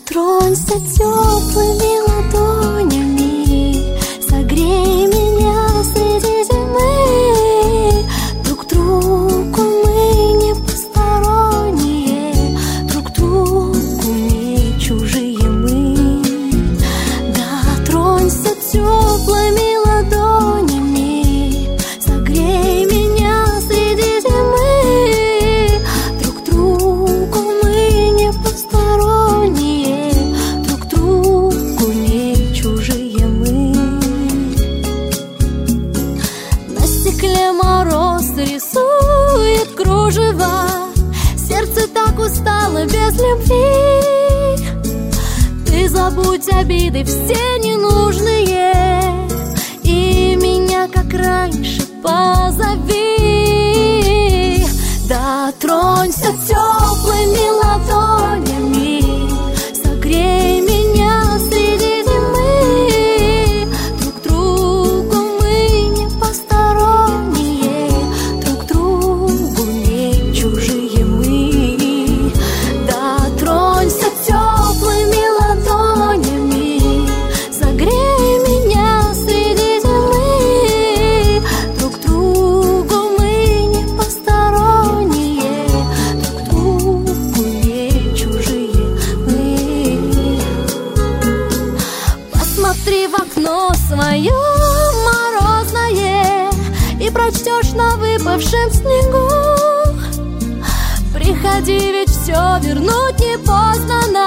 Дотронься теплыми ладонями, согрей меня среди зимы. Друг другу мы не посторонние, друг другу не чужие мы. Дотронься теплыми ладонями, согрей меня среди зимы. Друг другу мы не посторонние, друг другу не чужие мы. На стекле мороз рисует кружева, сердце так устало без любви. Ты забудь обиды все ненужные и меня, как раньше, позови. Дотронься теплыми ладонями, согрей меня среди зимы. Друг другу мы не посторонние, друг другу не чужие мы. Дотронься теплыми ладонями, согрей меня среди зимы. Друг другу мы не посторонние, друг другу не чужие мы. Посмотри в окно свое морозное и прочтешь на выпавшем снегу: приходи, ведь все вернуть не поздно.